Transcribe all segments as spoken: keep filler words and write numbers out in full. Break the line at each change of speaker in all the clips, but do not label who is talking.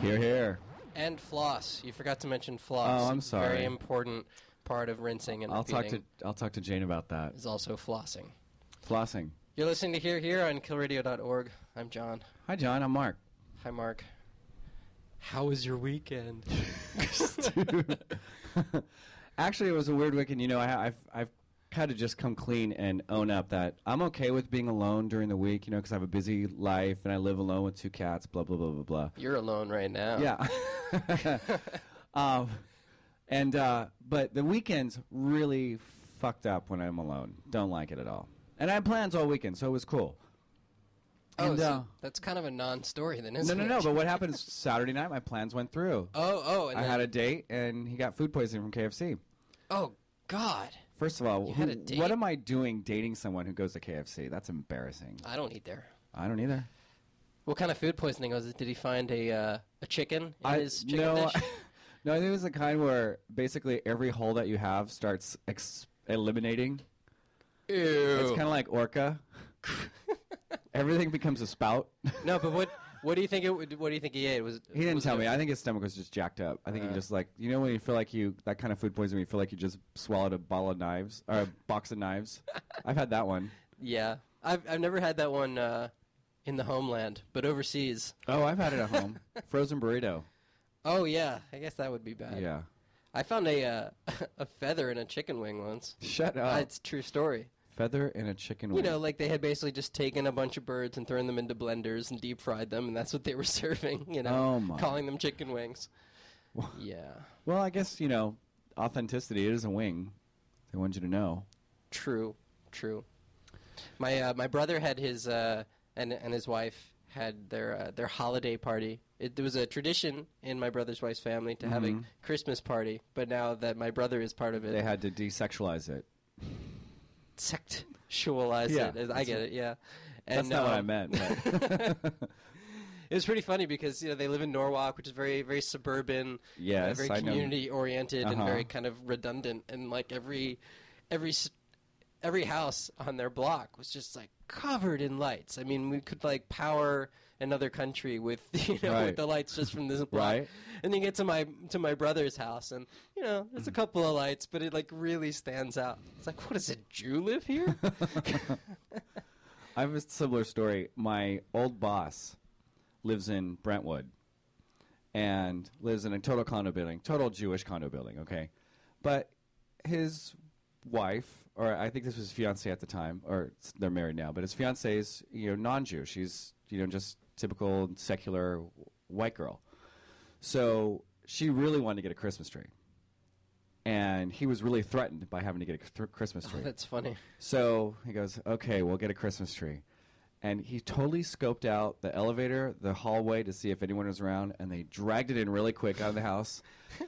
Here, here.
And floss. You forgot to mention floss.
Oh, I'm sorry.
Very important part of rinsing and
I'll talk
repeating
to I'll talk to Jane about that.
is also flossing.
Flossing.
You're listening to Here Here on kill radio dot org. I'm John.
Hi, John. I'm Mark.
Hi, Mark. How was your weekend?
Actually, it was a weird weekend. You know, I, I've I've kind of just come clean and own up that I'm okay with being alone during the week. You know, because I have a busy life and I live alone with two cats. Blah blah blah blah blah.
You're alone right now.
Yeah. um, and uh, but the weekends really fucked up when I'm alone. Don't like it at all. And I had plans all weekend, so it was cool.
Oh,
and,
so
uh,
that's kind of a non-story then,
no,
isn't
no,
it?
no. But what happened is Saturday night, my plans went through.
Oh, oh. And
I
then,
had a date, and he got food poisoning from K F C.
Oh, God.
First of all,
You
who,
had a date?
what am I doing dating someone who goes to K F C? That's embarrassing.
I don't eat there.
I don't either.
What kind of food poisoning was it? Did he find a uh, a chicken in
I,
his chicken
no,
dish?
no, I think it was the kind where basically every hole that you have starts ex- eliminating.
Ew.
It's kind of like Orca. Everything becomes a spout.
No, but what what do you think it would, what do you think he ate? Was
He didn't
was
tell
it-
me. I think his stomach was just jacked up. I think
Uh.
he just like, you know when you feel like you, that kind of food poisoning, you feel like you just swallowed a bottle of knives, or a box of knives. I've had that one.
Yeah. I've I've never had that one uh, in the homeland, but overseas.
Oh, I've had it at home. Frozen burrito.
Oh yeah, I guess that would be bad.
Yeah.
I found a uh, a feather in a chicken wing once.
Shut
Uh,
up.
it's a true story.
Feather in a chicken wing.
You know, like they had basically just taken a bunch of birds and thrown them into blenders and deep fried them, and that's what they were serving. You know,
Oh, my.
calling them chicken wings. Yeah,
Well, I guess, you know, authenticity, it is a wing. They want you to know.
true, true. My uh, my brother had his uh, and and his wife had their uh, their holiday party. It, there was a tradition in my brother's wife's family to have
Mhm.
a Christmas party, but now that my brother is part of it,
They had to desexualize it.
sexualize
Yeah,
it. I
that's
get
what-
it. Yeah,
That's
and,
not what I
um,
meant. but-
It was pretty funny because you know they live in Norwalk, which is very very suburban,
Yes,
uh, very
I know.
community oriented and
Uh-huh.
very kind of redundant, and like every every s- every house on their block was just like covered in lights. I mean, we could like power another country with you know
Right.
with the lights just from this block.
Right.
And then you get to my to my brother's house, and you know there's a couple of lights, but it like really stands out. It's like, what is it? Jew live here?
I have a similar story. My old boss lives in Brentwood and lives in a total condo building, total Jewish condo building, okay? But his wife, or I think this was his fiancée at the time, or s- they're married now, but his fiancée is, you know, non-Jew. She's, you know, just typical secular white girl. So she really wanted to get a Christmas tree. And he was really threatened by having to get a th- Christmas tree.
Oh, that's funny.
So he goes, okay, we'll get a Christmas tree. And he totally scoped out the elevator, the hallway to see if anyone was around, and they dragged it in really quick out of the house.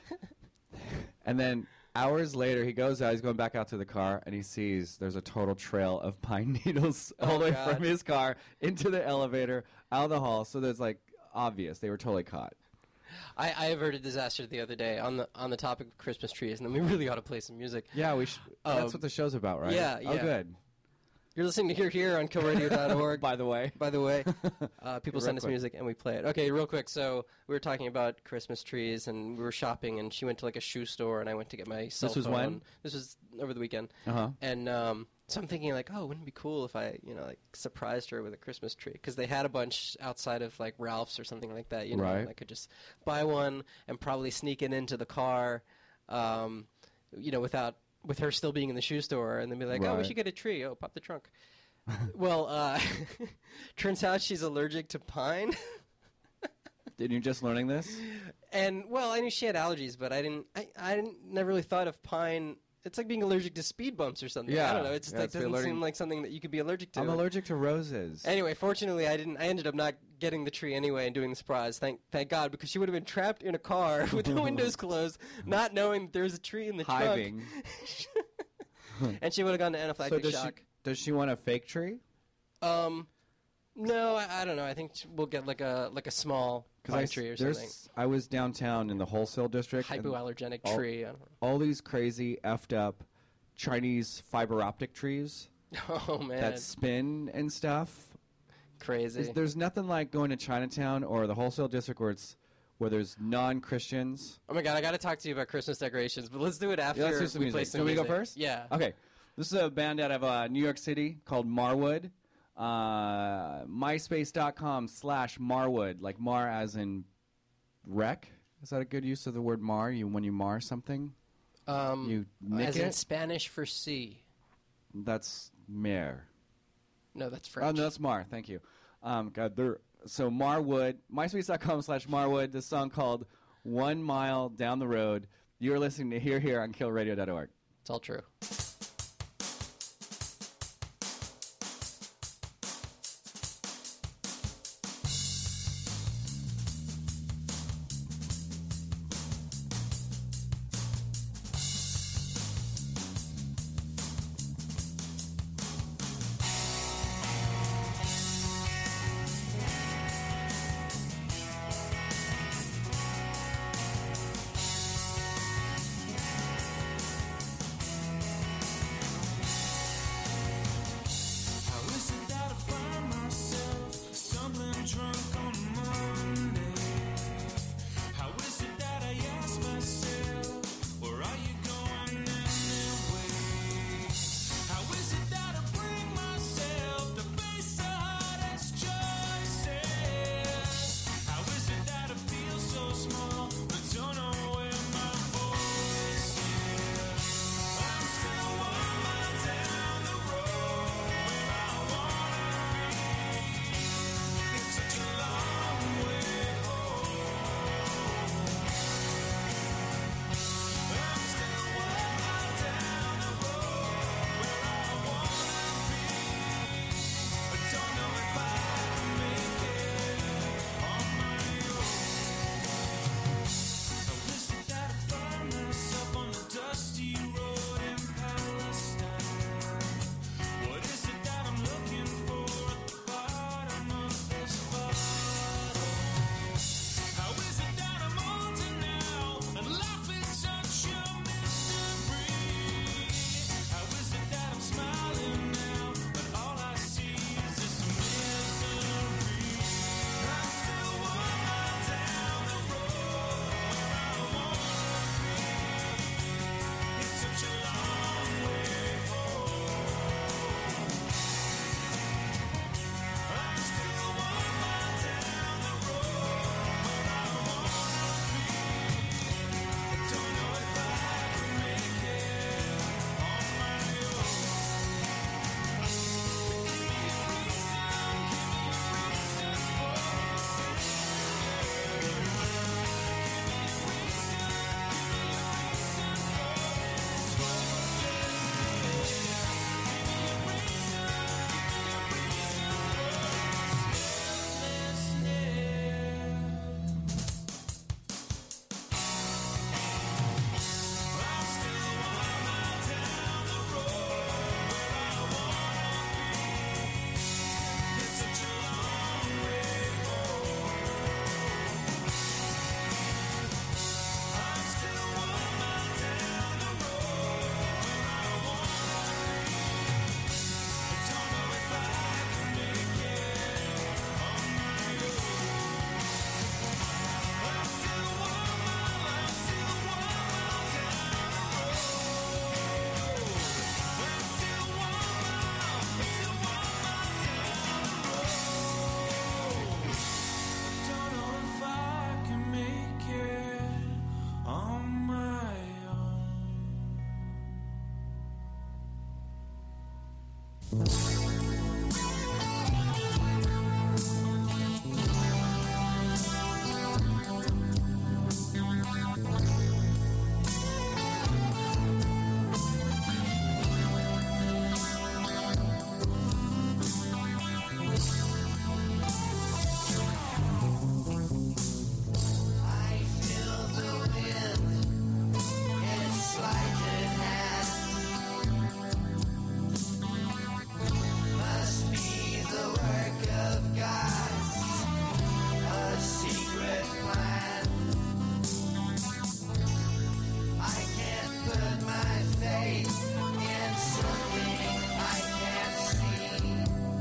And then hours later, he goes out, he's going back out to the car, and he sees there's a total trail of pine needles all
Oh,
the way
God.
from his car into the elevator, out of the hall. So there's like obvious. They were totally caught.
I, I averted disaster the other day on the on the topic of Christmas trees, and then we really ought to play some music.
Yeah, we. Sh-
Um,
that's what the show's about, right?
yeah,
Oh,
yeah.
good.
You're listening to Here Here on kill radio dot org.
By the way.
By the way, uh, people
Real
send us
quick.
music and we play it. Okay, real quick. So we were talking about Christmas trees, and we were shopping, and she went to like a shoe store, and I went to get my cell
This was
phone.
when?
This was over the weekend.
Uh-huh.
And um, so I'm thinking like, oh, wouldn't it be cool if I, you know, like surprised her with a Christmas tree? Because they had a bunch outside of like Ralph's or something like that. You know,
Right.
and I could just buy one and probably sneak it into the car, um, you know, without with her still being in the shoe store, and then be like, oh, we
Right.
should get a tree. Oh, pop the trunk. Well, uh, turns out she's allergic to pine.
Did you just learning this?
And well, I knew she had allergies, but I didn't. I, I didn't, never really thought of pine. It's like being allergic to speed bumps or something.
Yeah.
I don't know. It just
Yeah,
like
it's the
doesn't
allergic-
seem like something that you could be allergic to.
I'm allergic to roses.
Anyway, fortunately, I didn't. I ended up not getting the tree anyway and doing the surprise. Thank, thank God, because she would have been trapped in a car with the windows closed, not knowing that there was a tree in the
Hiving.
trunk, and she would have gone to anaphylactic
So does
shock.
she, does she want a fake tree?
Um, no, I, I don't know. I think we'll get like a like a small pine
I,
tree or
there's-
something.
I was downtown in the wholesale district. and
Hypoallergenic
all-
tree. I don't know.
All these crazy effed up Chinese fiber optic trees
Oh man,
that spin and stuff.
crazy.
There's, there's nothing like going to Chinatown or the wholesale district where it's where there's non-Christians.
Oh my God, I got to talk to you about Christmas decorations, but let's do it after
Yeah, let's do some
we
music.
play some
Do you want me
music.
to go first?
Yeah.
Okay. This is a band out of uh, New York City called Marwood. Uh, MySpace.com slash Marwood, like Mar as in wreck. Is that a good use of the word mar? You when you mar something,
Um,
you nick
as
it.
in Spanish for sea.
That's mer.
No, that's
Oh
French.
no, that's mar. Thank you. Um, God, there. So Marwood, MySpace.com slash Marwood. This song called "One Mile Down the Road." You are listening to Here Here on Kill Radio dot org.
It's all true.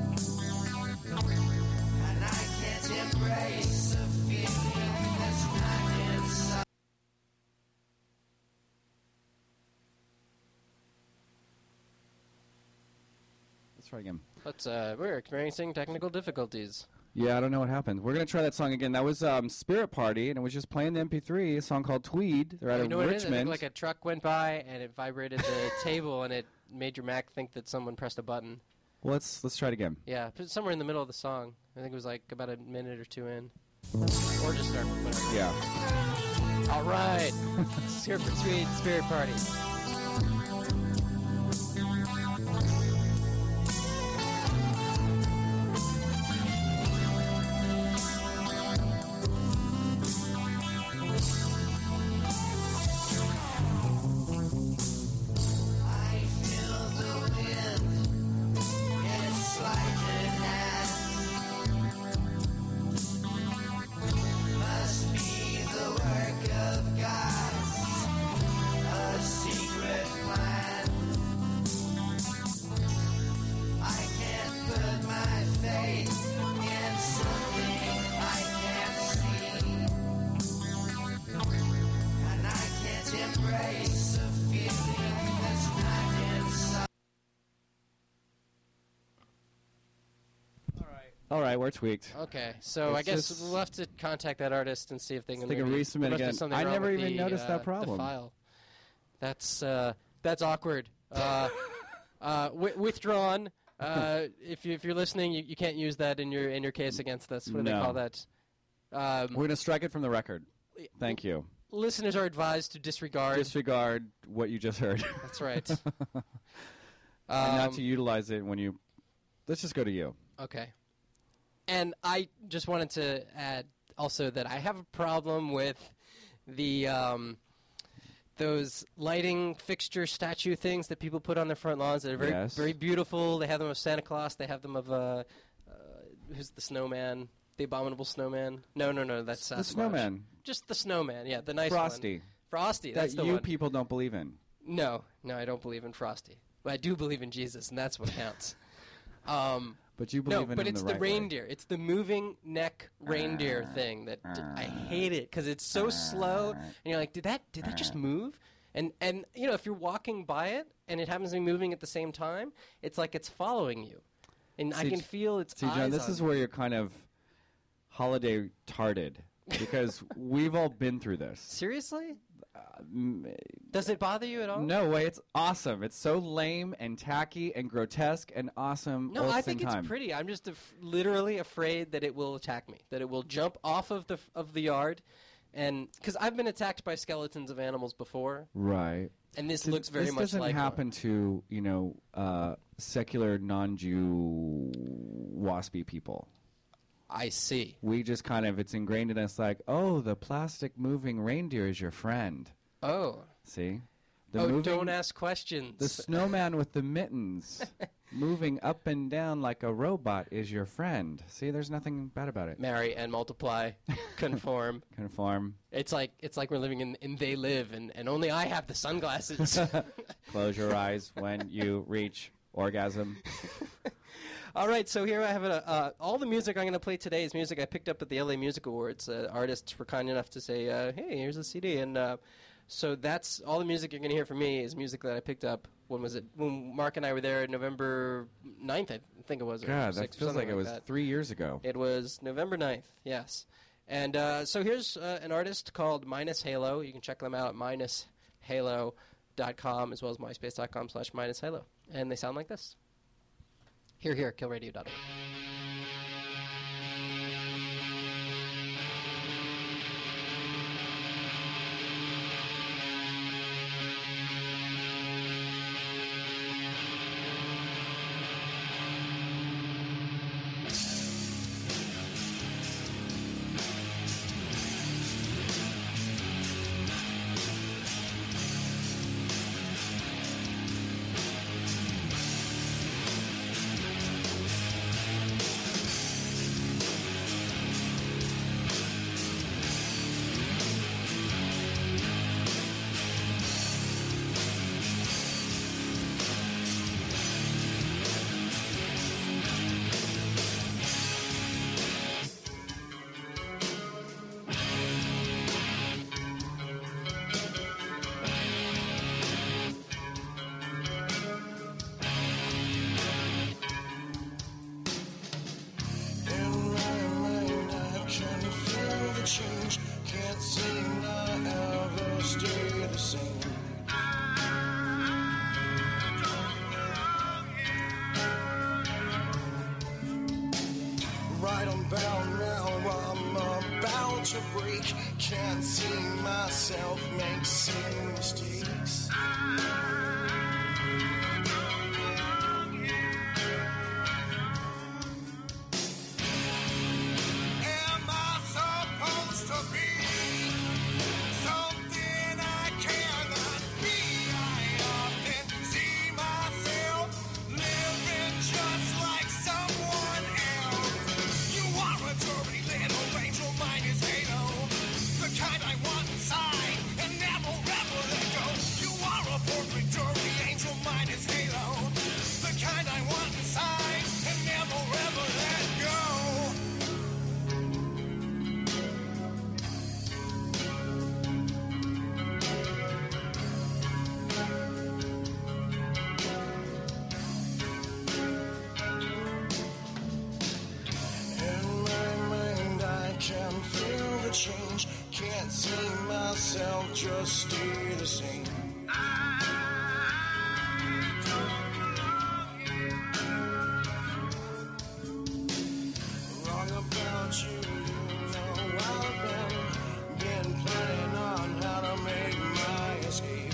Embrace a feeling that's not
let's try again.
Let's. Uh, we're experiencing technical difficulties.
Yeah, I don't know what happened. We're gonna try that song again. That was um, Spirit Party, and it was just playing the M P three, a song called Tweed. They're out
You
of
know what it is? I think
Richmond.
like a truck went by and it vibrated the table and it made your Mac think that someone pressed a button.
Well, let's let's try it again.
Yeah, but somewhere in the middle of the song. I think it was like about a minute or two in. Or just start whatever.
Yeah.
All right. It's here for Tweed Spirit Party.
All right, we're tweaked.
Okay, so
It's
I guess
just-
we'll have to contact that artist and see if they can.
They can
maybe-
resubmit
there must be
again.
something
I
wrong
never
with
even
the,
noticed
uh,
that problem.
The file. That's uh, that's awkward. Uh, uh, wi- withdrawn. Uh, if you if you're listening, you, you can't use that in your in your case against us. What do they
No.
call that? Um,
We're gonna strike it from the record. Thank you.
listeners are advised to disregard.
Disregard what you just heard.
That's right.
and not
Um,
to utilize it when you. Let's just go to you.
Okay. And I just wanted to add also that I have a problem with the um, those lighting fixture statue things that people put on their front lawns that are very
Yes.
very beautiful. They have them of Santa Claus. They have them of uh, uh, who's the snowman? The abominable snowman? No, no, no. That's
The
Sasquatch.
snowman.
Just the snowman. Yeah, the nice
Frosty.
one. Frosty.
That
That's the
you
one.
people don't believe in.
No, no, I don't believe in Frosty. But I do believe in Jesus, and that's what counts. Um,
But you
no,
believe in
but
him
it's
the
the,
right way.
reindeer. It's the moving neck reindeer thing that d- I hate it because it's so slow, and you're like, did that did that just move? And and you know, if you're walking by it and it happens to be moving at the same time, it's like it's following you, and I
See,
can feel its
See,
eyes
John, this
on
is
me.
where you're kind of holiday tarded because we've all been through this.
Seriously,
Mm,
does it bother you at all?
No way, it's awesome. It's so lame and tacky and grotesque and awesome.
No,
all at
I
the same
think
time.
it's pretty. I'm just af- literally afraid that it will attack me, that it will jump off of the f- of the yard, and because I've been attacked by skeletons of animals before,
Right.
and this
See,
looks very
this
much
doesn't
like
happen to you know uh, secular non-Jew waspy people.
one. I see.
We just kind of it's ingrained in us like, oh, the plastic moving reindeer is your friend.
Oh,
See, the
oh,
moving,
don't ask questions.
the snowman with the mittens moving up and down like a robot is your friend. See, there's nothing bad about it.
Marry and multiply, conform.
Conform.
It's like it's like we're living in, in They Live, and, and only I have the sunglasses.
Close your eyes when you reach orgasm.
All right, so here I have a, uh, all the music I'm going to play today is music I picked up at the L A Music Awards. Uh, artists were kind enough to say, uh, "Hey, here's a C D," and uh, so that's all the music you're going to hear from me is music that I picked up. When was it? When Mark and I were there, November ninth, I think it was. or
God, that
sixth or
feels like
something
it was
that.
three years ago.
It was November ninth, yes. And uh, so here's uh, an artist called Minus Halo. You can check them out at minus halo dot com as well as myspace dot com slash minus halo. And they sound like this. Here, here, kill radio dot org.
about now, I'm about to break. Can't see myself make silly mistakes. Change, can't see myself just stay the same. Wrong about you, you know I've been, been planning on how to make my escape.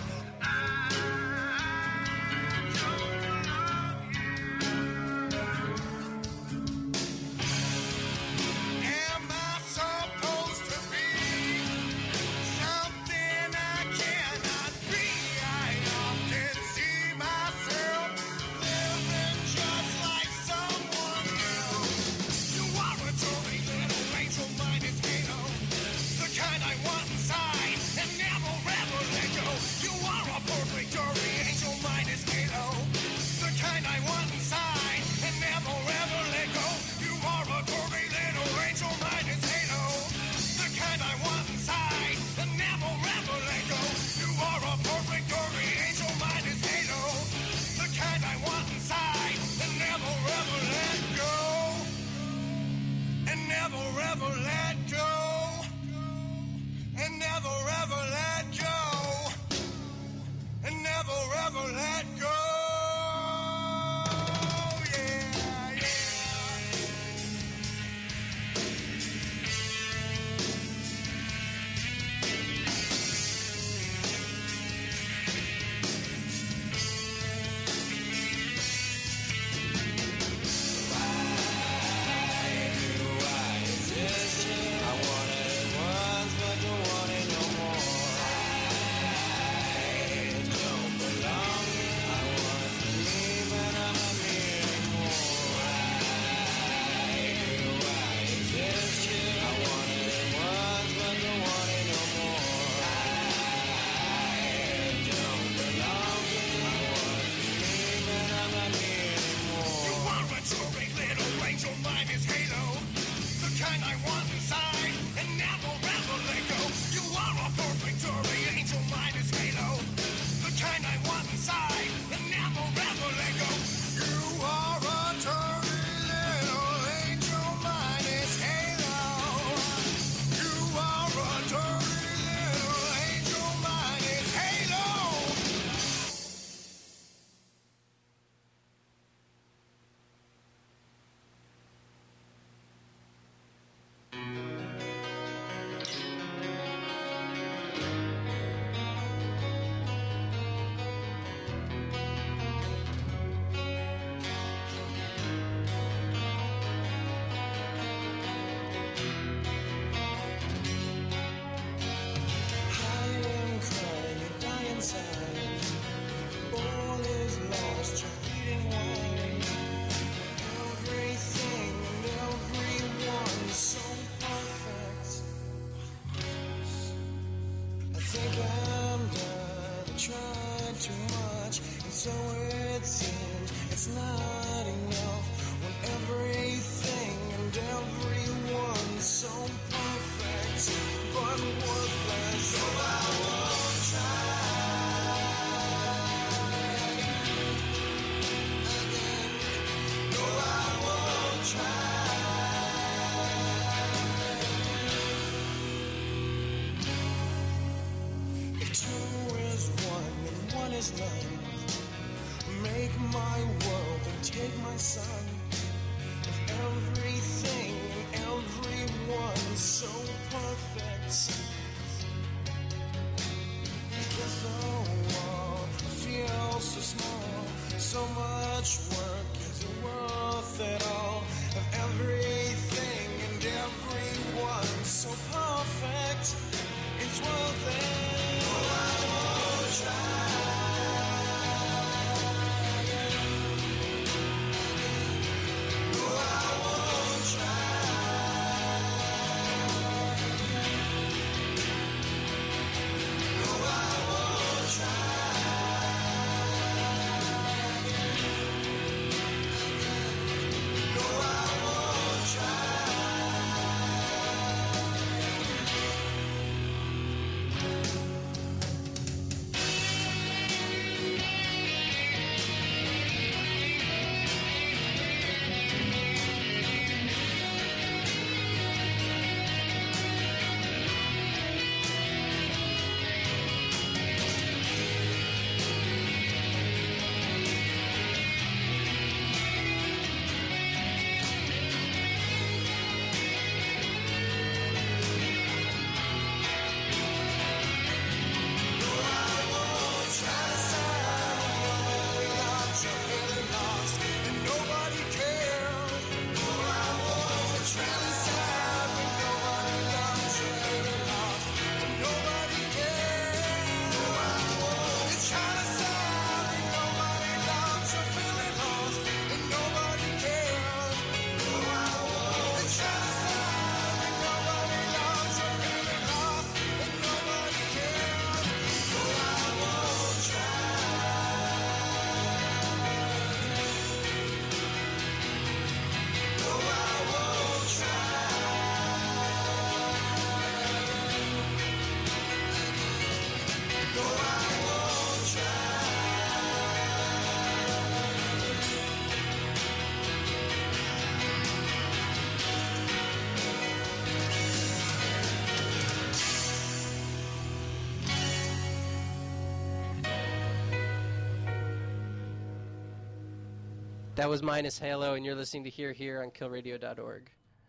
That was Minus Halo, and you're listening to Here Here on kill radio dot org.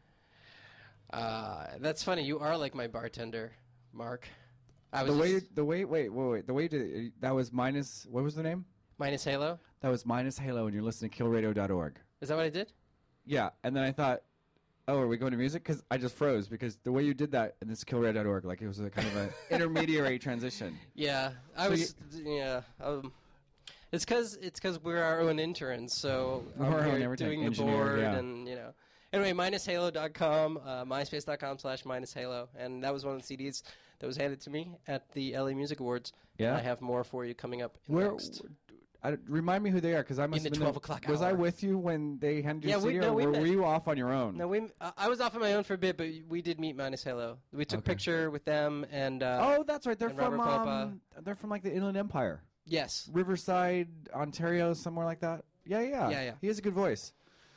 Uh, that's funny. You are like my bartender, Mark. I was
The way,
just-
the way, wait, wait, wait. The way you did, that was minus, what was the name?
Minus Halo?
That was minus Halo, and you're listening to kill radio dot org.
Is that what I did?
Yeah, and then I thought, oh, are we going to music? Because I just froze, because the way you did that, and this kill radio dot org, like it was a kind of an intermediary transition.
Yeah, I
So
was. Yeah, um, it's because it's because we're our own interns, so
We're
I'm
our own
here
everything.
doing the
Engineer,
board
yeah.
and you know. Anyway, minus halo dot com, uh, myspace dot com slash minus halo, and that was one of the C Ds that was handed to me at the L A Music Awards.
Yeah.
I have more for you coming up
Where,
next.
I, remind me who they are, because I must
the
have been
twelve
the-
o'clock
Was I
hour.
with you when they handed you
Yeah,
the
we-
C D,
no,
or
we
were,
met.
were you off on your own?
No, we. Uh, I was off on my own for a bit, but we did meet Minus Halo. We took
Okay.
a picture with them, and uh,
Oh, that's right. They're
and
from
Robert
um, they're from like the Inland Empire,
yes,
Riverside, Ontario, somewhere like that. Yeah, yeah,
Yeah, yeah.
He has a good voice.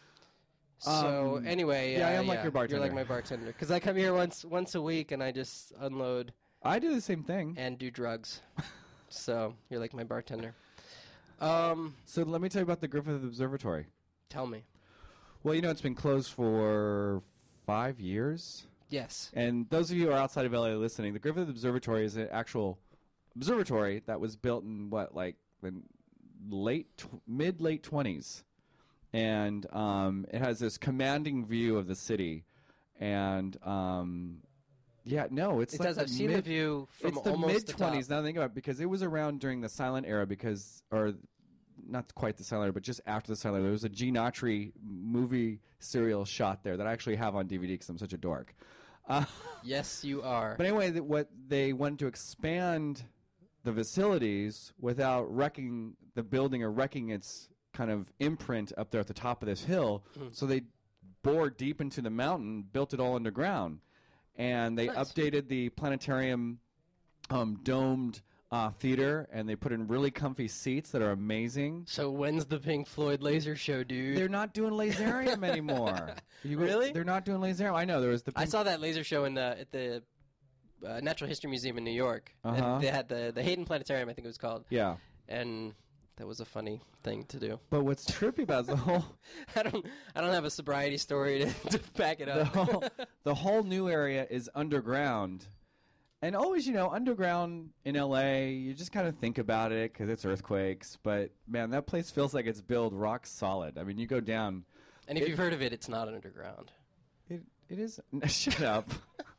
So
Um,
anyway,
yeah, I
uh,
am like your bartender.
You're like my bartender because I come here once once a week and I just unload
I do the same thing.
and do drugs. So you're like my bartender. Um,
So let me tell you about the Griffith Observatory.
tell me.
Well, you know, it's been closed for five years.
Yes.
And those of you who are outside of L A listening, the Griffith Observatory is an actual observatory that was built in what, like the late, tw- mid late twenties, and um, it has this commanding view of the city. And um, yeah, no, it's
It
like
does.
the
I've seen
mid-
the view from
it's the
almost
mid
the top.
twenties. Now think about it, because it was around during the silent era, because or not quite the silent era, but just after the silent era. There was a Gene Autry movie serial shot there that I actually have on D V D because I'm such a dork. Uh,
Yes, you are.
but anyway, th- what they wanted to expand the facilities without wrecking the building or wrecking its kind of imprint up there at the top of this hill.
Mm.
So they bored deep into the mountain, built it all underground, and they
Nice.
updated the planetarium um, domed uh, theater, and they put in really comfy seats that are amazing.
So when's the Pink Floyd laser show, dude?
They're not doing Laserium anymore. You-
Really?
They're not doing Laserium. I know there was the.
I saw that laser show in the at the uh, Natural History Museum in New York.
Uh-huh.
And they had the the Hayden Planetarium, I think it was called,
Yeah,
and that was a funny thing to do.
but what's trippy about it is the whole.
I don't I don't have a sobriety story to, to back it
the
up.
whole, the whole new area is underground. And always, you know, underground in L A, you just kind of think about it because it's earthquakes. But, man, that place feels like it's built rock solid. I mean, you go down.
And if
It-
you've heard of it, it's not underground.
It It is. Shut up.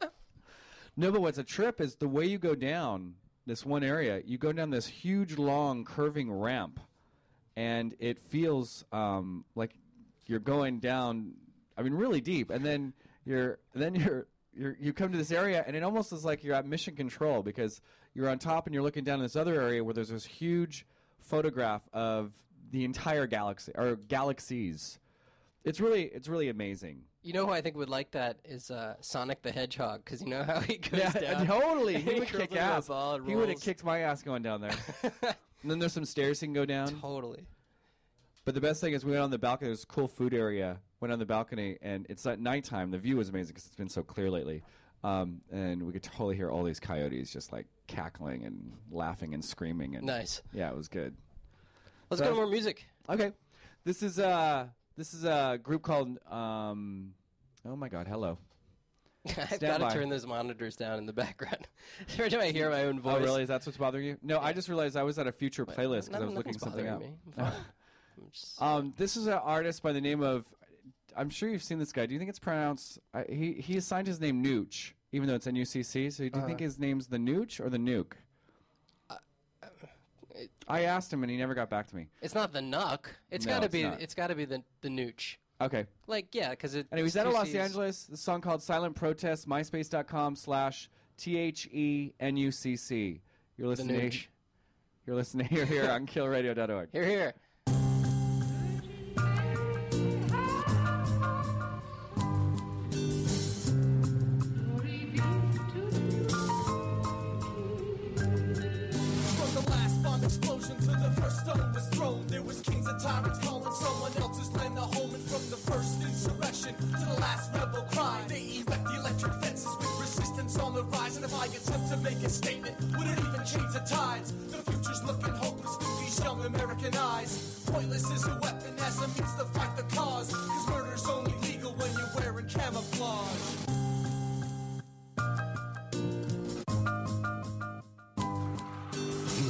No, but what's a trip is the way you go down this one area, you go down this huge, long, curving ramp. And it feels um, like you're going down, I mean, really deep. And then you're, then you're, You're, you come to this area, and it almost is like you're at mission control because you're on top and you're looking down this other area where there's this huge photograph of the entire galaxy or galaxies. It's really, it's really amazing.
You know who I think would like that is uh, Sonic the Hedgehog, because you know how he goes
Yeah,
down.
totally. He
He
would
curls
kick
into a
ass.
ball and
He would have
rolls.
kicked my ass going down there. And then there's some stairs you can go down.
Totally.
But the best thing is we went on the balcony. There's a cool food area. Went on the balcony, and it's at nighttime. The view was amazing because it's been so clear lately. Um, and we could totally hear all these coyotes just like cackling and laughing and screaming. And
Nice.
Yeah, it was good.
Let's
So-
go to more music.
Okay, this is uh this is a group called um oh my god, hello.
I've
Stand
got
by.
to turn those monitors down in the background. Every time I hear my own voice.
Oh really? Is that what's bothering you? No, I just realized I was at a future playlist because I was looking
Nothing's
something up.
bothering me. I'm fine. I'm just-
Um, this is an artist by the name of. I'm sure you've seen this guy. Do you think it's pronounced? Uh, he he assigned his name Nooch, even though it's N U C C. So do you think
Uh.
his name's the Nooch or the Nuke?
it-
I asked him and he never got back to me.
It's not the Nuck. It's
No,
got to
it's
be.
not.
It's got to be the the Nooch.
Okay.
Like yeah, because it.
Anyways,
it's
out of
two
Los
Cs.
Angeles. The song called "Silent Protest." MySpace.com slash T H E N U C C. You're
The
listening.
Nooch.
You're listening here here on kill radio dot org.
Here, here.
From the last bomb explosion to the first stone was thrown, there was kings and tyrants calling someone else's land a home. And from the first insurrection to the last rebel cry, they erect the electric fences with resistance on the rise. And if I attempt to make a statement, would it even change the tides? The future's looking hopeless through these young American eyes. Pointless is a weapon as a means to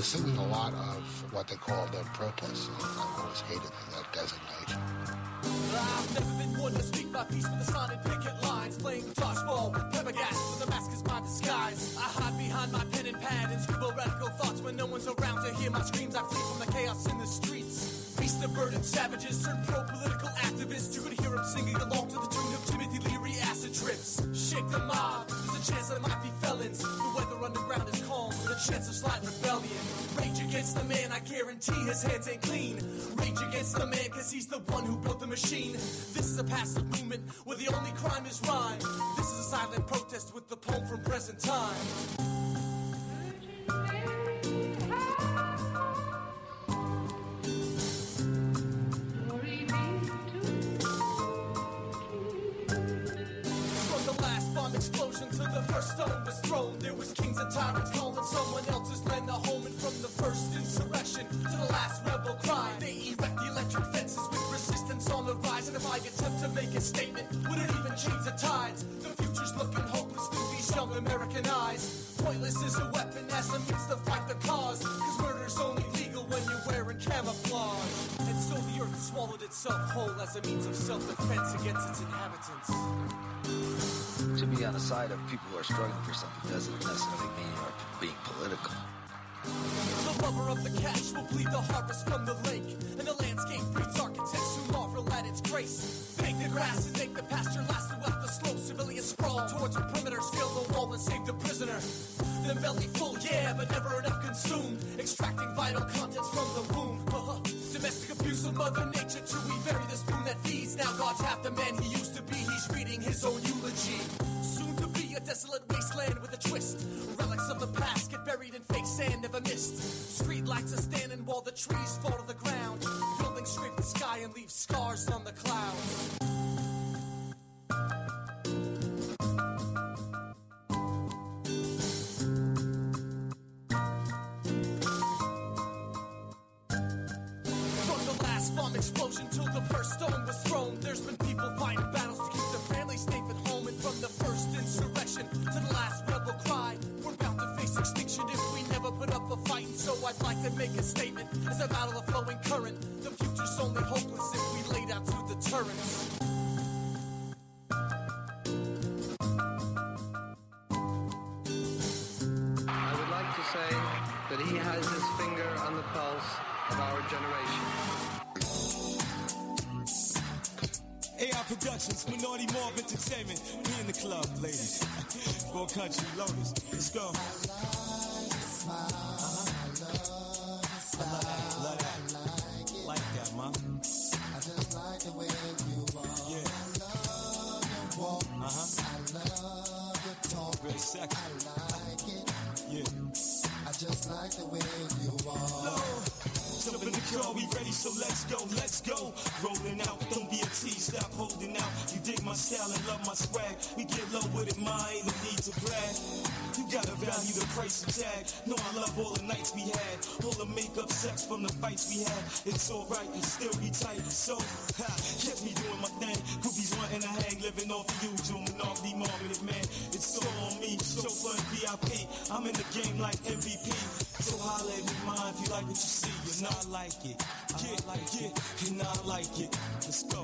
singing a lot of what they called um, protests. I've always hated that designation.
I've never been one to speak my piece with a sign and picket lines, playing dodgeball with pepper gas with a mask as my disguise. I hide behind my pen and pad and scribble radical thoughts when no one's around to hear my screams. I flee from the chaos in the streets. Beast of burdened savages turn pro-political activists. You could hear them singing along to the tune of Timothy Leary acid trips. Shake the mob, there's a chance that it might be felons. The weather underground is calm with a chance of slight rebellion. Rage against the man, I guarantee his hands ain't clean. Rage against the man, cause he's the one who built the machine. This is a passive movement where the only crime is rhyme. This is a silent protest with the poem from present time. Explosion to the first stone was thrown. There was kings and tyrants calling someone else's land a home. And from the first insurrection to the last rebel cry, they erect the electric fences with resistance on the rise. And if I attempt to make a statement, would it even change the tides? The future's looking hopeless through these young American eyes. Pointless is a weapon as a means to fight the cause, cause murder's only legal when you're wearing camouflage. And so the earth swallowed itself whole as a means of self-defense against its inhabitants.
To be on the side of people who are struggling for something doesn't necessarily mean you're being political.
The lover of the cash will bleed the harvest from the lake, and the landscape breeds architects who marvel at its grace. Fake the grass and make the pasture last throughout the slow civilian sprawl towards a perimeter, scale the wall and save the prisoner. Then belly full, yeah, but never enough consumed, extracting vital contents from the womb. Uh-huh. Domestic abuse of Mother Nature till we bury the spoon that feeds. Now God's half the man he used to be, he's reading his own eulogy. Soon to be a desolate wasteland with a twist. Relics of the past get buried in fake sand, never missed. Street lights are standing while the trees fall to the ground. Buildings scrape the sky and leave scars on the clouds. Explosion till the first stone was thrown. There's been people fighting battles to keep their families safe at home. And from the first insurrection to the last rebel cry, we're bound to face extinction if we never put up a fight. And so I'd like to make a statement as a battle of flowing current. The future's only hopeless if we lay down to deterrence.
I would like to say that he has his finger on the pulse of our generation.
A I Productions, Minority Mob Entertainment. We in the club, ladies. Go country, Lotus. Let's go. Uh-huh. I love that, love that. Like that, ma. I just like the way you are. Yeah. I love your walk. Uh-huh. I love your talk. Real sexy. I like it. Yeah. I just like the way you are. Lord. Up in the car, we ready, so let's go, let's go. Rolling out, don't be a tease, stop holding out. You dig my style and love my swag. We get low with it, ma, ain't no need to brag. You gotta value the price you tag. Know I love all the nights we had, all the makeup sex from the fights we had. It's alright and still be tight, so ha, catch me doing my thing. Groupies wanting to hang, living off of you, June Monopoly, Margaret, man. It's all on me, chauffeur and V I P. I'm in the game like M V P. So holla at me, ma, if you like what you see. You know I like it, I like it, and I like it. Let's go.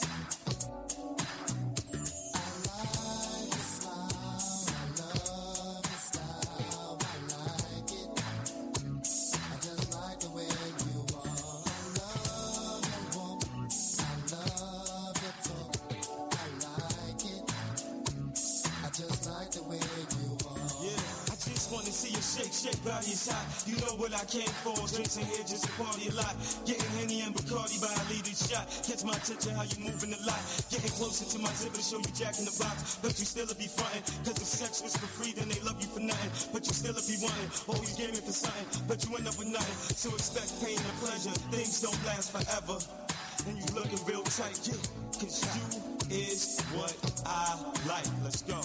Shake, shake, body is hot. You know what I came for. Drinks in here just to party a lot. Getting Henny and Bacardi by a leading shot. Catch my attention how you moving a lot. Getting closer to my zipper to show you Jack in the box. But you still be frontin'. Cause the sex was for free, then they love you for nothing. But you still be wanting. Always gaming for something. But you end up with nothing. So expect pain and pleasure. Things don't last forever. And you looking real tight, yeah. Cause you is what I like. Let's go.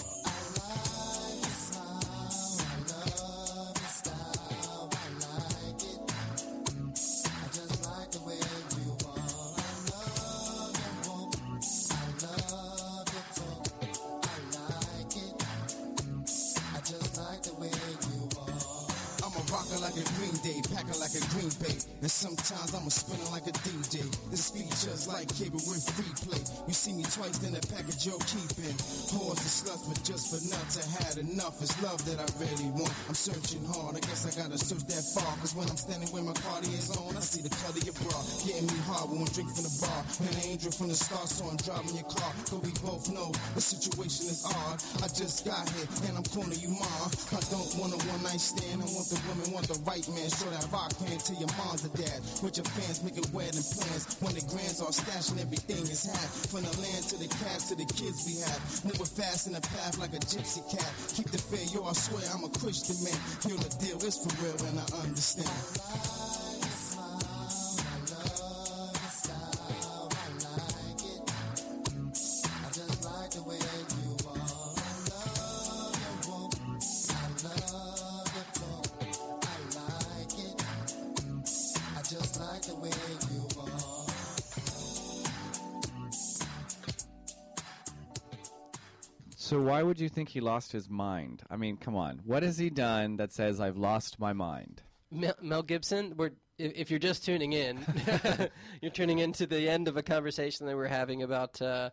like a Green Day, packing like a Green Bay. And sometimes I'm a spinner like a D J. This features like cable with free play. You see me twice, then the package you're keeping. Whores and sluts, but just for nuts, I had enough. It's love that I really want. I'm searching hard, I guess I gotta search that far. Cause when I'm standing with my Cartier's on, I see the color of your bra. Getting me hard, won't drink from the bar. And I ain't drink from the start, so I'm driving your car. But we both know the situation is odd. I just got here, and I'm calling you mom. I don't want a one night stand, I want the woman, want the right man. Show that rock hand to your mom's a dad. With your fans making wedding plans. When the grands are stashing, everything is half. From the land to the cash to the kids we have. Moving fast in the path like a gypsy cat. Keep the faith, yo, I swear I'm a Christian man. Feel the deal, it's for real and I understand.
So why would you think he lost his mind? I mean, come on. What has he done that says I've lost my mind?
Mel, Mel Gibson, we're, if, if you're just tuning in, you're tuning into the end of a conversation that we're having about uh,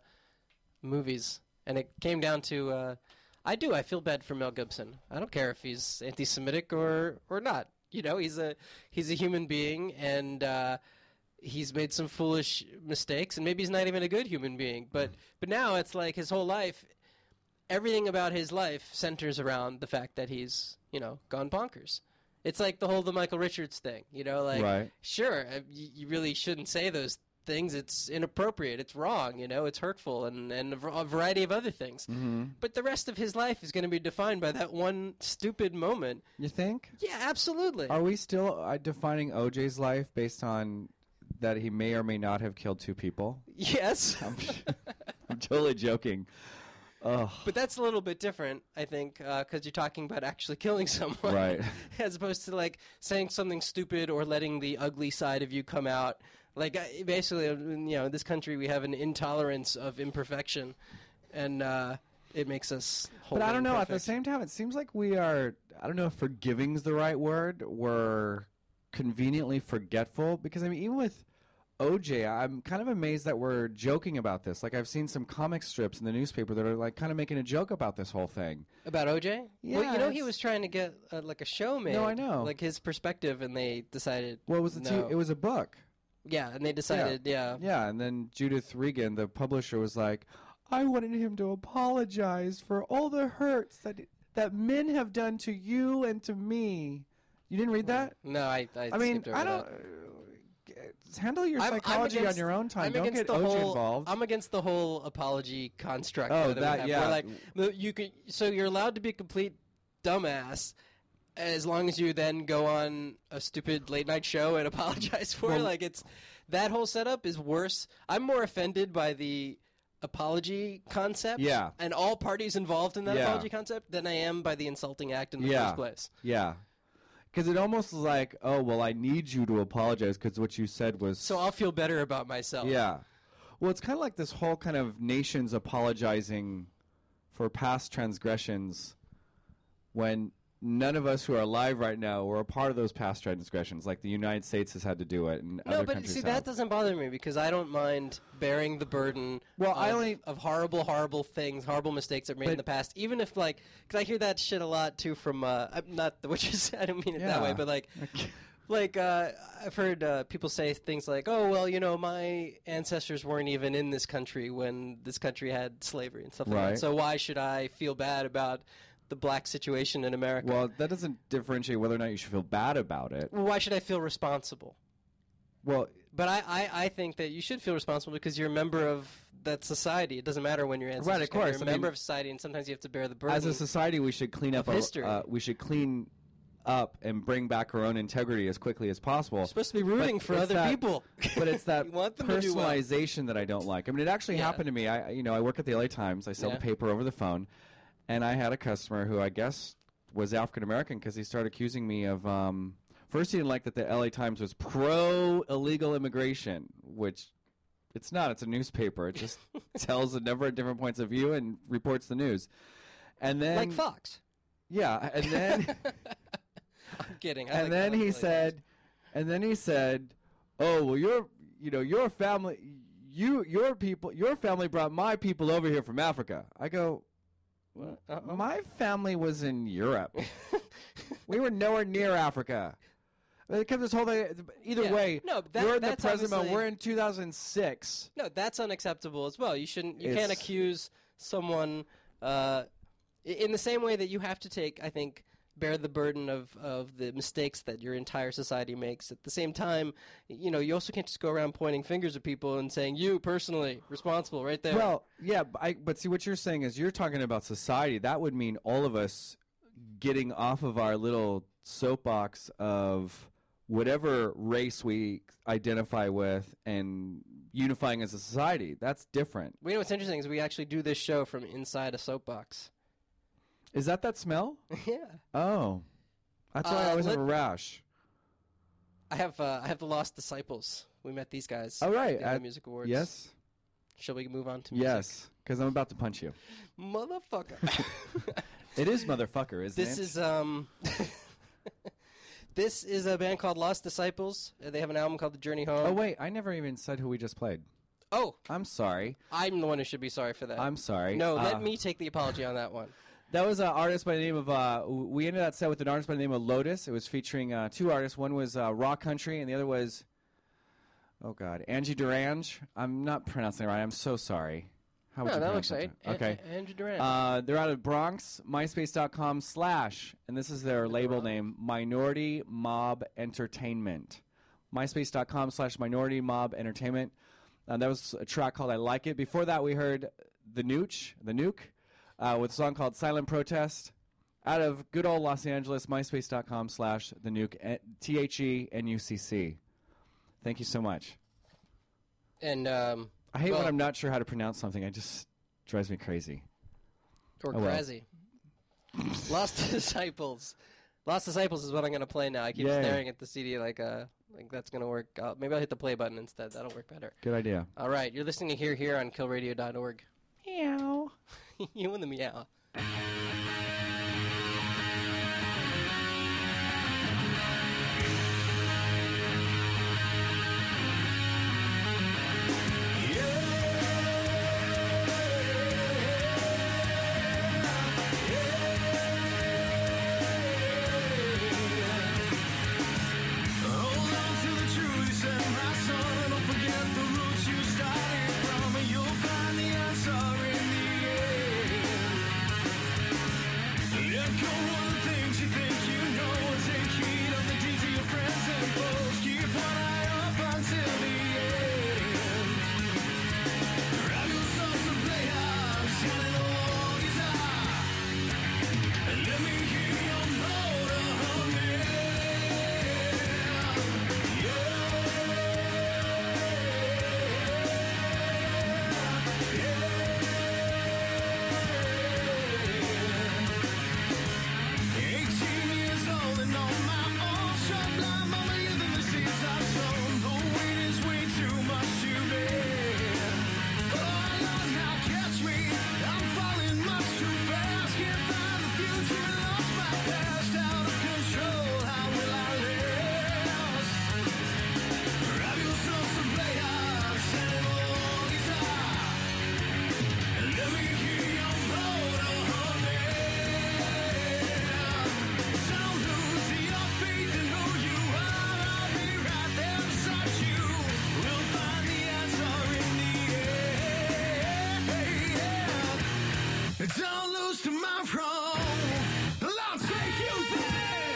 movies. And it came down to, uh, I do, I feel bad for Mel Gibson. I don't care if he's anti-Semitic or, or not. You know, he's a he's a human being, and uh, he's made some foolish mistakes, and maybe he's not even a good human being. But but now it's like his whole life, everything about his life centers around the fact that he's, you know, gone bonkers. It's like the whole the Michael Richards thing, you know, like,
right.
Sure, uh, you, you really shouldn't say those things. It's inappropriate. It's wrong, you know, it's hurtful, and, and a, v- a variety of other things.
Mm-hmm.
But the rest of his life is going to be defined by that one stupid moment.
You think?
Yeah, absolutely.
Are we still uh, defining O J's life based on that he may or may not have killed two people?
Yes.
I'm, I'm totally joking. Oh.
But that's a little bit different, I think, because uh, you're talking about actually killing someone.
Right.
As opposed to, like, saying something stupid or letting the ugly side of you come out. Like, uh, basically, uh, you know, in this country we have an intolerance of imperfection, and uh, it makes us wholly
But I don't know,
imperfect.
at the same time, it seems like we are, I don't know if forgiving's the right word, we're conveniently forgetful, because, I mean, even with O J, I'm kind of amazed that we're joking about this. Like, I've seen some comic strips in the newspaper that are, like, kind of making a joke about this whole thing.
About O J?
Yeah,
Well, you know, he
it's-
was trying to get, uh, like, a show made.
No, I know.
Like, his perspective, and they decided,
Well, it was, a
no.
t- it was a book.
Yeah, and they decided, yeah.
Yeah, and then Judith Regan, the publisher, was like, I wanted him to apologize for all the hurts that that men have done to you and to me. You didn't read that?
No, I I,
I mean,
skipped over
I don't...
that.
uh, Handle your
I'm- I'm
psychology
against-
on your own time.
I'm
Don't
against
get
the
O J
whole,
involved.
I'm against the whole apology construct.
Oh,
that, we
that-
have,
yeah.
Where, like, the- you could, so you're allowed to be a complete dumbass as long as you then go on a stupid late night show and apologize for it.
Well-
Like, it's that whole setup is worse. I'm more offended by the apology concept,
Yeah.
and all parties involved in that
Yeah.
apology concept, than I am by the insulting act in the
yeah.
first place.
Yeah. Because it almost is like, oh, well, I need you to apologize because what you said was...
So I'll feel better about myself.
Yeah. Well, it's kind of like this whole kind of nations apologizing for past transgressions when none of us who are alive right now were a part of those past transgressions. Like the United States has had to do it, and
No,
other
but
countries
see,
have.
that doesn't bother me because I don't mind bearing the burden
Well,
of,
I only-
of horrible, horrible things, horrible mistakes that were made in
But-
the past. Even if, like, because I hear that shit a lot, too, from, uh, I'm not the witches, I don't mean it that
Yeah.
way, but, like, like uh, I've heard uh, people say things like, oh, well, you know, my ancestors weren't even in this country when this country had slavery and stuff like
Right.
that. So why should I feel bad about the black situation in America?
Well, that doesn't differentiate whether or not you should feel bad about it.
Why should I feel responsible?
Well,
But I, I, I think that you should feel responsible because you're a member of that society. It doesn't matter when your ancestors
Right, of
came.
course.
You're a
I
member
mean,
of society, and sometimes you have to bear the burden.
as a society, we should clean up
of
our,
history.
Uh, we should clean up and bring back our own integrity as quickly as possible.
You're supposed to be rooting
But
for
it's
other
that-
people.
But it's that
You want them to do well.
personalization that I don't like. I mean, it actually
Yeah.
happened to me. I, you know, I work at the L A Times. I sell
Yeah.
the paper over the phone, and I had a customer who I guess was African American because he started accusing me of. Um, first, he didn't like that the L A Times was pro illegal immigration, which it's not. It's a newspaper. It just tells a number of different points of view and reports the news. And then,
like Fox.
yeah, and then.
I'm kidding. I
and
like-
then
I like
he
Billy
said, and then he said, "Oh well, your you know your family, you your people, your family brought my people over here from Africa." I go,
What? Uh-oh.
"My family was in Europe. We were nowhere near Africa." Because this whole thing, either
Yeah.
way,
No, that-
we're in the
that's
present moment.
obviously-
We're in two thousand six.
No, that's unacceptable as well. You shouldn't. You can't
It's-
accuse someone uh, i- in the same way that you have to take. I think bear the burden of, of the mistakes that your entire society makes. At the same time, you know, you also can't just go around pointing fingers at people and saying you personally responsible right there.
Well, yeah, but, I, but see, what you're saying is you're talking about society. That would mean all of us getting off of our little soapbox of whatever race we identify with and unifying as a society. That's different.
we know what's interesting is we actually do this show from inside a soapbox.
Is that that smell?
Yeah.
Oh, that's why I
Uh,
always have
let-
a rash.
I have uh, I have the Lost Disciples. We met these guys.
All right,
at the Other
at-
Music Awards.
Yes,
Shall we move on to music?
yes, because I'm about to punch you.
Motherfucker.
It is motherfucker, isn't
This
it?
is um. This is a band called Lost Disciples. Uh, They have an album called The Journey Home.
Oh wait, I never even said who we just played.
Oh,
I'm sorry.
I'm the one who should be sorry for that.
I'm sorry.
No,
Uh,
let me take the apology on that one.
That was an artist by the name of, uh, we ended that set with an artist by the name of Lotus. It was featuring uh, two artists. One was uh, Raw Country, and the other was, oh, God, Angie Durange. I'm not pronouncing it right. I'm so sorry. How would
No,
you
that
pronounce
looks right.
it? Okay.
A- A- Andrew Duran.
Uh, they're out of Bronx, myspace.com slash, and this is their label name, Minority Mob Entertainment. myspace.com slash Minority Mob Entertainment. Uh, that was a track called I Like It. Before that, we heard The Nooch, The Nuke, uh, with a song called Silent Protest. Out of good old Los Angeles, myspace.com slash The Nuke, T H E N U C C. Thank you so much.
and um,
I hate
well,
when I'm not sure how to pronounce something. It just drives me crazy.
or
oh, well.
crazy. Lost Disciples. Lost Disciples is what I'm going to play now. I keep
Yeah.
staring at the C D like uh like that's going to work. Uh, maybe I'll hit the play button instead. That'll work better.
Good idea.
All right, you're listening to Here Here on kill radio dot org.
Meow.
You and the meow.
Hold on to the truth you said, my son. Don't forget the roots you started from, and you'll find the answer in the end. Let go of the things you think you know, and take heed of the deeds of your friends and foes. Keep one eye up until the end. Grab yourself some playhouse and an old guitar, and let me hear your motor humming. eighteen years old and on my own, short-blind mama, you're the seeds I've sown. The weight is way too much to bear. Oh, Lord, now catch me. I'm falling much too fast. Can't find the future, lost my past. Out of control, how will I last? Grab yourself some playhouse and an old guitar, and let me hear your motor humming. Don't lose your faith in who you are. I'll be right there beside you. We'll find the answer in the end. Don't lose tomorrow. I'll take you there.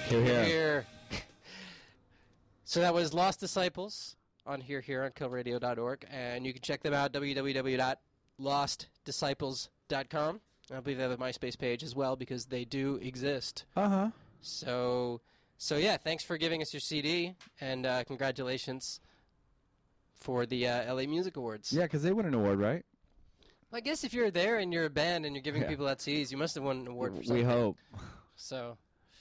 Here, here.
Here. So that was Lost Disciples on Here Here on kill radio dot org, and you can check them out w w w dot lost disciples dot com. I believe they have a MySpace page as well because they do exist.
Uh huh.
So, so yeah, thanks for giving us your C D, and uh, congratulations for the uh, L A Music Awards.
Yeah, because they won an award, right?
I guess if you're there and you're a band and you're giving
Yeah.
people out C Ds, you must have won an award for something.
We hope.
So,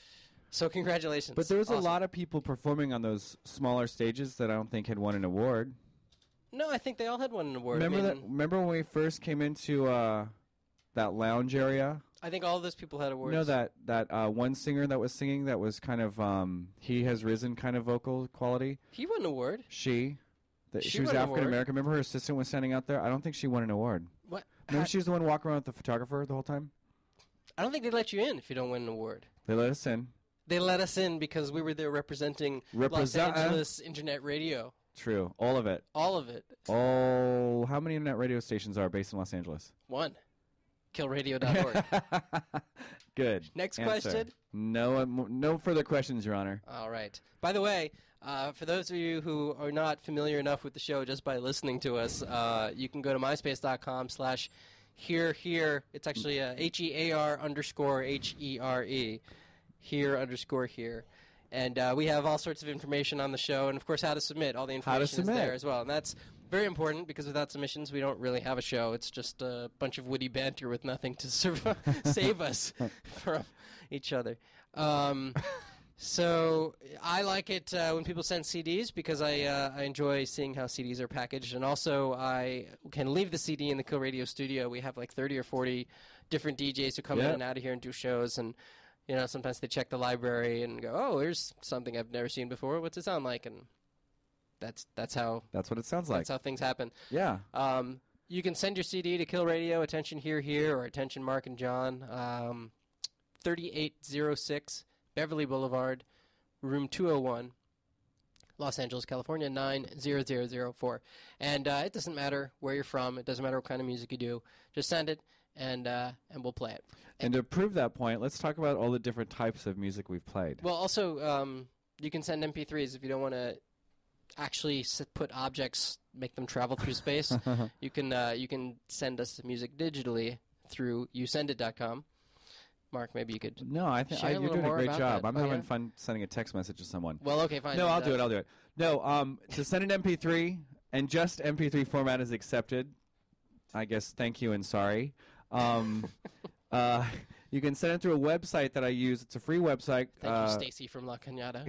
so congratulations.
But there was
Awesome.
a lot of people performing on those smaller stages that I don't think had won an award.
No, I think they all had won an award.
Remember
I mean,
that? Remember when we first came into uh, that lounge area?
I think all of those people had awards.
You know that that uh, one singer that was singing that was kind of um, he has risen kind of vocal quality.
He won an award.
She, that
She
she, was
won an
African American. Remember her assistant was standing out there. I don't think she won an award.
What?
Remember
I,
she was the one walking around with the photographer the whole time.
I don't think they let you in if you don't win an award.
They let us in.
They let us in because we were there representing
Represent-
Los Angeles Internet Radio.
True, all of it.
All of it.
All how many internet radio stations are based in Los Angeles?
One. kill radio dot org.
Good.
Next
answer.
question.
No, um, no further questions, Your Honor.
All right. By the way, uh, for those of you who are not familiar enough with the show just by listening to us, uh, you can go to myspace dot com slash here here. It's actually uh, H E A R underscore H E R E. Here underscore here. And uh, we have all sorts of information on the show, and of course how to submit. All the
How to
information is
submit.
there as well. And that's very important because without submissions we don't really have a show. It's just a bunch of witty banter with nothing to survive, save us from each other. Um, so I like it uh, when people send C Ds because I uh, I enjoy seeing how C Ds are packaged, and also I can leave the C D in the Kill Radio studio. We have like thirty or forty different D Js who come in
Yep.
and out of here and do shows, and you know sometimes they check the library and go, oh, here's something I've never seen before. What's it sound like? And that's that's how
That's what it sounds like.
that's how things happen.
Yeah.
Um, you can send your C D to Kill Radio, Attention Here Here, or Attention Mark and John, um, thirty-eight oh six Beverly Boulevard, room two oh one, Los Angeles, California, nine zero zero zero four. And uh, it doesn't matter where you're from. It doesn't matter what kind of music you do. Just send it, and uh, and we'll play it.
And to prove that point, let's talk about all the different types of music we've played.
Well, also, um, you can send M P threes if you don't want to actually s- put objects, make them travel through space. you can uh, you can send us music digitally through you send it dot com. Mark, maybe you could.
No, I think
Share a
you're
little
doing a
more
great
about
job.
that.
I'm
Oh,
having
yeah?
fun sending a text message to someone.
Well, okay, fine.
No,
then,
I'll do
uh,
it. I'll do it. No, um, to send an M P three and just M P three format is accepted. I guess thank you and sorry. Um, uh, you can send it through a website that I use. It's a free website.
Thank
uh,
you, Stacy from La Cañada.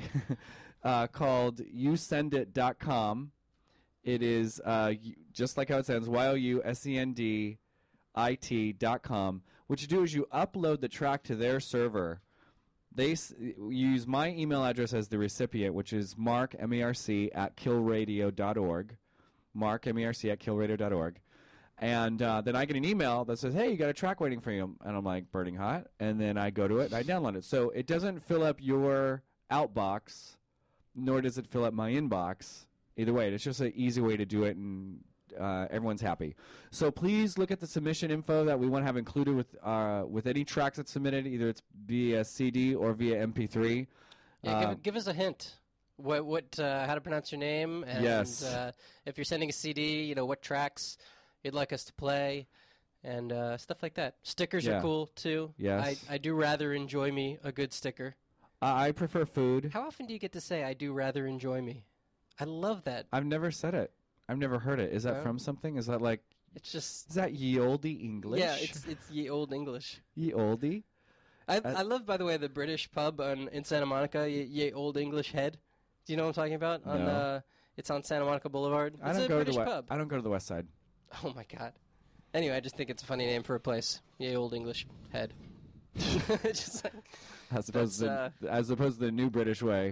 uh, called you send it dot com. It is uh, y- just like how it sounds, Y O U S E N D I T dot com. What you do is you upload the track to their server. They s- use my email address as the recipient, which is mark, M E R C, at kill radio dot org. Mark, M E R C, at kill radio dot org. And uh, then I get an email that says, hey, you got a track waiting for you. And I'm like, burning hot. And then I go to it and I download it. So it doesn't fill up your outbox, nor does it fill up my inbox. Either way, it's just an easy way to do it, and uh, everyone's happy. So please look at the submission info that we want to have included with uh, with any tracks that's submitted, either it's via C D or via M P three.
Yeah,
Uh,
give, give us a hint. What, what, uh, how to pronounce your name, and
Yes.
uh, if you're sending a C D, you know what tracks you'd like us to play, and uh, stuff like that. Stickers
Yeah.
are cool too.
Yes.
I, I do rather enjoy me a good sticker.
I I prefer food.
How often do you get to say I do rather enjoy me? I love that.
I've never said it. I've never heard it. Is that
No?
from something? Is that like,
It's just
is that ye olde English?
yeah, it's it's ye old English.
ye olde.
I
Uh,
I love, by the way, the British pub on, in Santa Monica, ye, ye old English head. Do you know what I'm talking about? On
No.
uh, it's on Santa Monica Boulevard.
I
It's
don't
a
go
British
to the we-
pub.
I don't go to the west side.
Oh my god. Anyway, I just think it's a funny name for a place. Ye old English head. Just like,
As opposed
That's,
to as opposed to the new British way.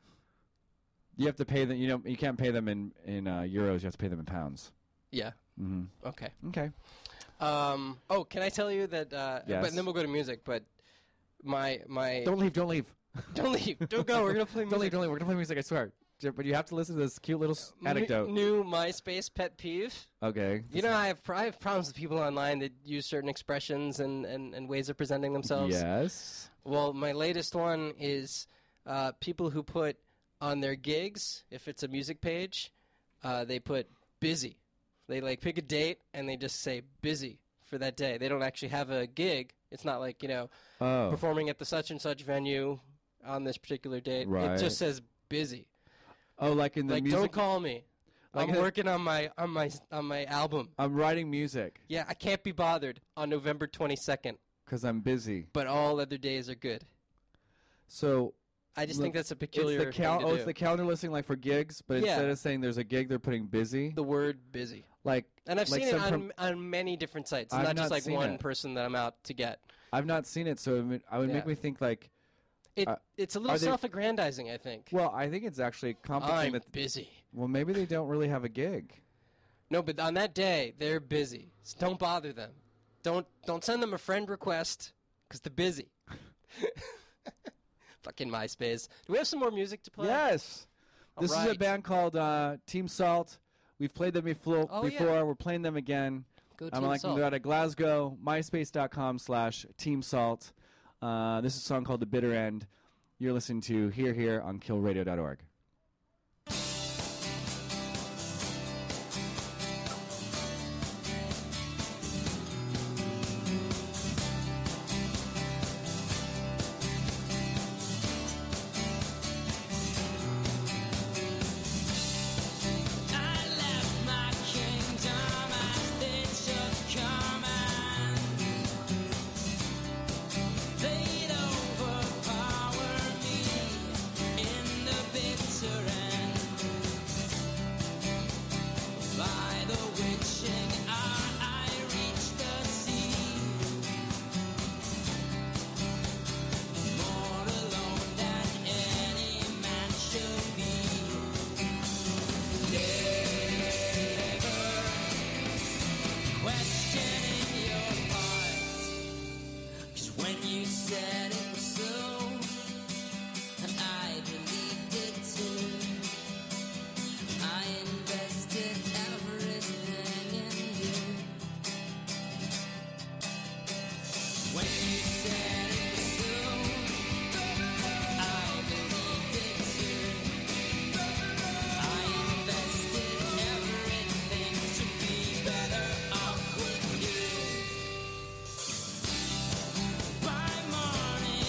You have to pay them. You know, you can't pay them in in uh, euros. You have to pay them in pounds.
yeah.
hmm
Okay.
Okay.
Um. Oh, can I tell you that? Uh,
Yes.
But then we'll go to music. But my my
Don't leave. Don't leave.
don't leave. Don't go. We're gonna play music.
Don't leave. Don't leave. We're gonna play music. I swear. J- But you have to listen to this cute little s-
New-
anecdote.
New MySpace pet peeve.
Okay.
You know, I have I have problems with people online that use certain expressions and, and, and ways of presenting themselves.
Yes.
Well, my latest one is Uh, people who put on their gigs, if it's a music page, uh, they put busy. They like pick a date and they just say busy for that day. They don't actually have a gig. It's not like, you know,
Oh.
performing at the such and such venue on this particular date.
Right.
It just says busy.
Oh, like in the
Like,
music.
don't call me.
Like
I'm
in-
working on my on my on my album.
I'm writing music
Yeah, I can't be bothered on November twenty-second,
because I'm busy.
but all other days are good.
So
I just
look,
think that's a peculiar
It's the cal-
thing to
oh,
do.
it's the calendar listing like for gigs, but
Yeah.
instead of saying there's a gig, they're putting busy.
the word busy.
Like,
And I've
like
seen it
some
on,
prom-
on many different sites. It's
I've
not just
not
like
seen
one
it.
person that I'm out to get.
I've not seen it, so it would, I would make
Yeah.
me think like.
It,
Uh,
it's a little
are they-
self-aggrandizing, I think.
Well, I think it's actually accomplishing
I'm
that.
busy.
Well, maybe they don't really have a gig.
No, but on that day, they're busy. So don't bother them. Don't don't send them a friend request because they're busy. Fucking MySpace. Do we have some more music to play?
Yes. This is a
Alright.
band called uh, Team Salt. We've played them before.
Oh, yeah.
before. We're playing them again.
Go
I'm
Team
like
Salt.
go to Glasgow, myspace.com slash Team Salt. Uh, this is a song called The Bitter End. You're listening to Here Here on kill radio dot org.
I left my kingdom as they took command. They'd overpower me in the bitter end. By the witching hour I reached the sea, more alone than any man should be. Questioning your heart, 'cause when you said it was so, and I believed it too. I invested everything in you. When you said it was so, I believed it too. I invested everything to be better off with you. By morning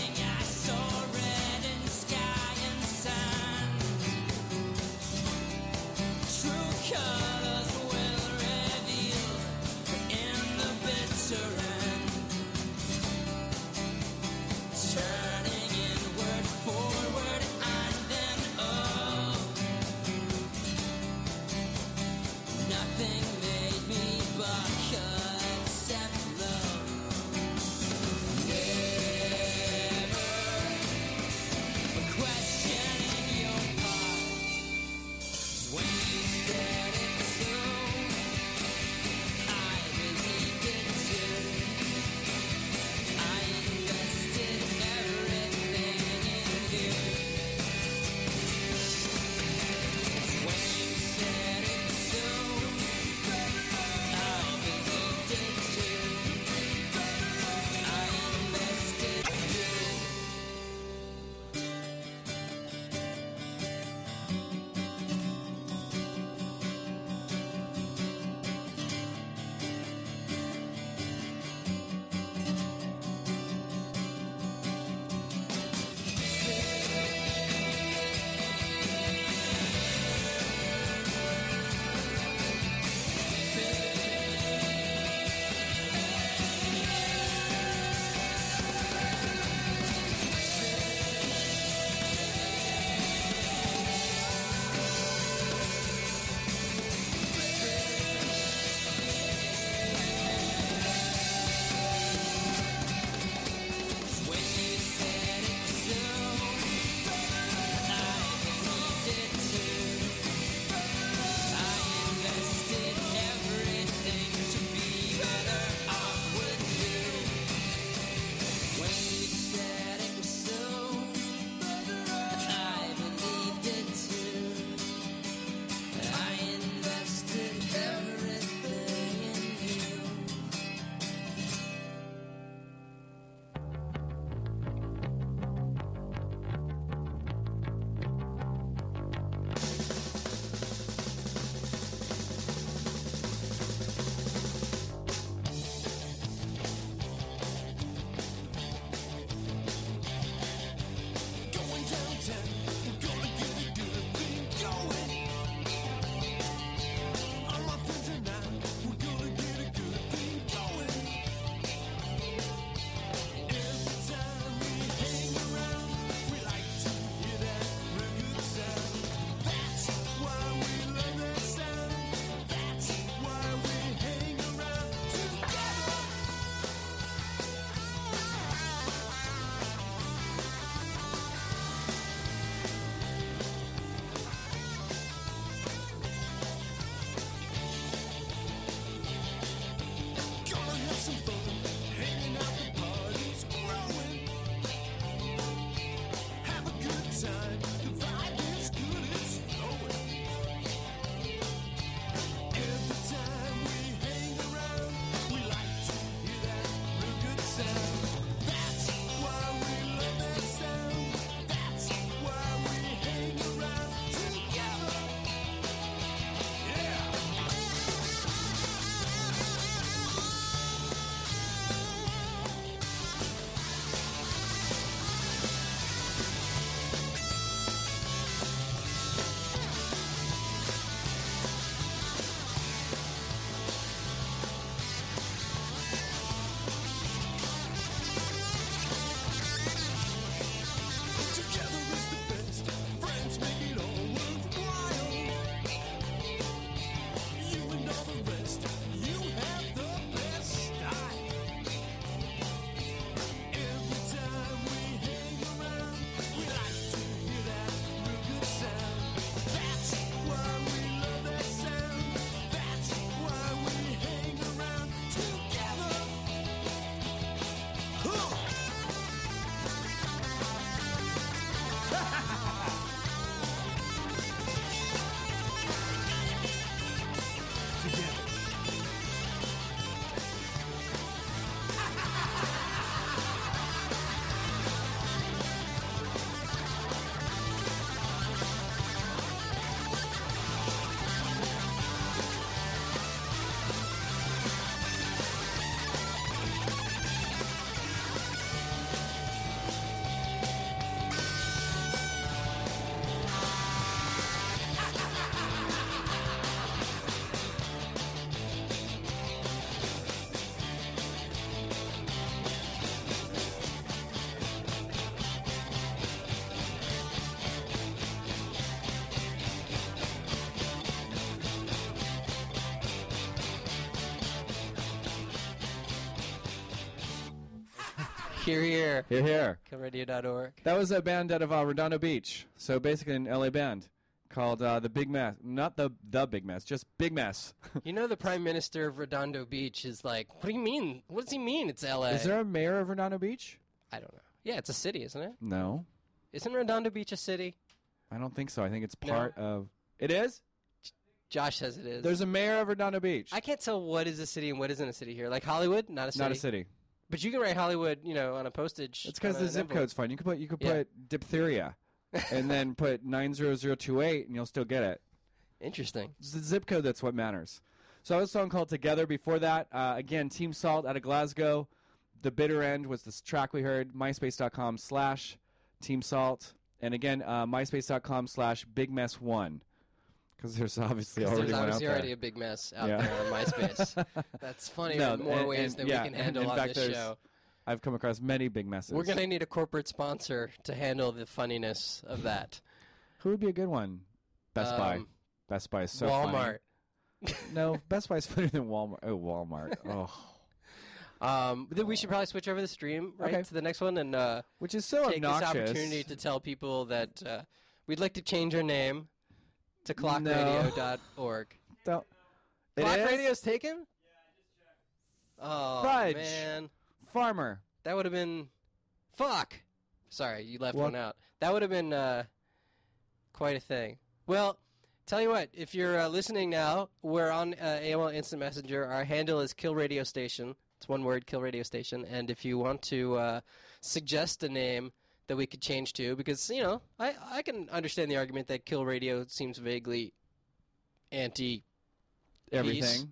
Here, here.
Here, here.
Kill radio dot org.
That was a band out of uh, Redondo Beach. So basically an L A band called uh, The Big Mess. Not the the Big Mess, just Big Mess.
You know the Prime Minister of Redondo Beach is like, what do you mean? What does he mean it's L A?
Is there a mayor of Redondo Beach?
I don't know. Yeah, it's a city, isn't it?
No.
Isn't Redondo Beach a city?
I don't think so. I think it's
No.
part of... It is?
Josh says it is.
There's a mayor of Redondo Beach.
I can't tell what is a city and what isn't a city here. Like Hollywood, not a city.
Not a city.
But you can write Hollywood, you know, on a postage.
It's because
on
the
an
zip
envelope.
code's fine. You could put you could
Yeah.
put diphtheria, and then put nine zero zero two eight, and you'll still get it.
Interesting.
It's the zip code that's what matters. So I was a song called Together. Before that, uh, again, Team Salt out of Glasgow. The Bitter End was this track we heard. MySpace.com slash Team Salt. And again, uh, MySpace.com slash Big Mess One. Because there's obviously already
There's
one out
obviously
there.
already a big mess out
Yeah.
there on MySpace. That's funny
No,
in more
and-
ways
and-
than
yeah,
we can
and
handle
in
on
fact,
this
there's-
show.
I've come across many big messes.
We're going to need a corporate sponsor to handle the funniness of that.
Who would be a good one? Best Buy.
Um,
Best Buy is so
Walmart.
funny. No, Best Buy's funnier than Walmart. Oh, Walmart. Oh.
Um, then we should probably switch over the stream right
Okay.
to the next one and uh,
Which is so
take
obnoxious.
this opportunity to tell people that uh, we'd like to change our name to clock
No.
radio dot org.
Don't. It
Clock
is?
Radio's taken? Yeah, I just checked. Oh,
Fudge.
man.
Farmer.
That would have been... Fuck. Sorry, you left
What?
one out. That would have been uh, quite a thing. Well, tell you what, if you're uh, listening now, we're on uh, A O L Instant Messenger. Our handle is Kill Radio Station. It's one word, Kill Radio Station. And if you want to uh, suggest a name that we could change to, because, you know, I, I can understand the argument that Kill Radio seems vaguely anti
Everything.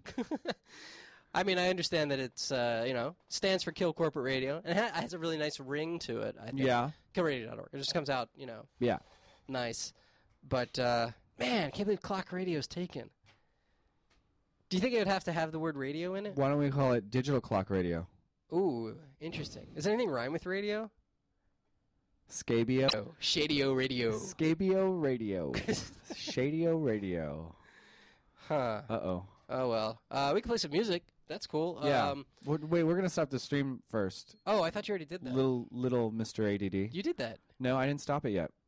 I mean, I understand that it's, uh, you know, stands for Kill Corporate Radio, and it ha- has a really nice ring to it, I think.
Yeah.
kill radio dot org. It just comes out, you know,
Yeah.
nice. But, uh, man, I can't believe Clock Radio's taken. Do you think it would have to have the word radio in it?
Why don't we call it Digital Clock Radio?
Ooh, interesting. Does anything rhyme with radio?
Scabio.
Oh, Shadio Radio.
Scabio Radio. Shadio Radio.
Huh.
Uh-oh.
Oh, well. Uh, we can play some music. That's cool.
Yeah.
Um,
Wait, wait, we're going to stop the stream first.
oh, I thought you already did that.
Little, little Mister A D D.
You did that.
No, I didn't stop it yet.